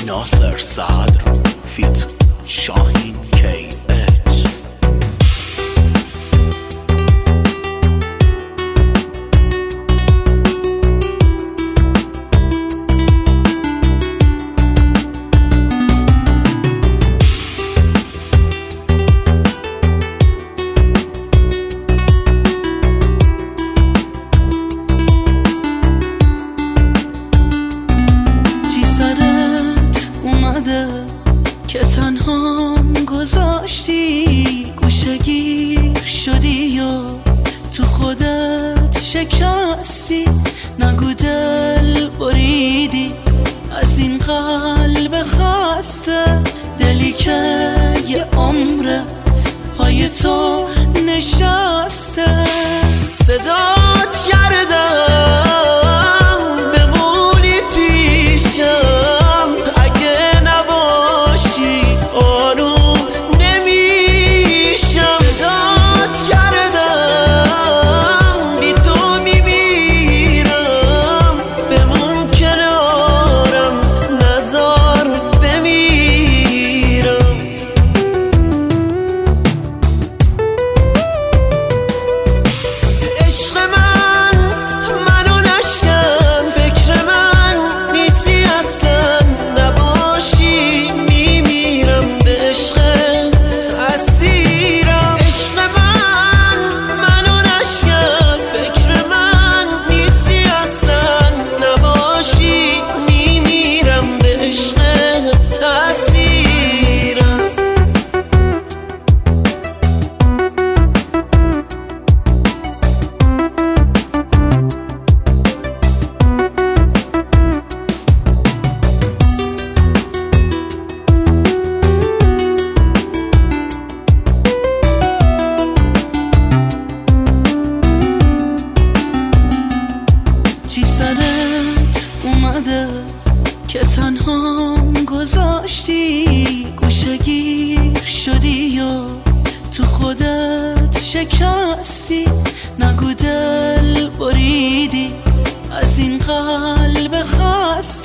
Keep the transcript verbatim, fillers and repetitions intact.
ناصر صدر فیت شاهین کی اچ. که تنهام گذاشتی گوشگیر شدی و تو خودت شکستی، نگو دل بریدی از این قلب خسته، دلی که یه عمره پای تو نشسته. صدات کردم بمونی پیشم، که تنهام گذاشتی گوشگیر شدی و تو خودت شکستی، نگو دل بریدی از این قلب خسته.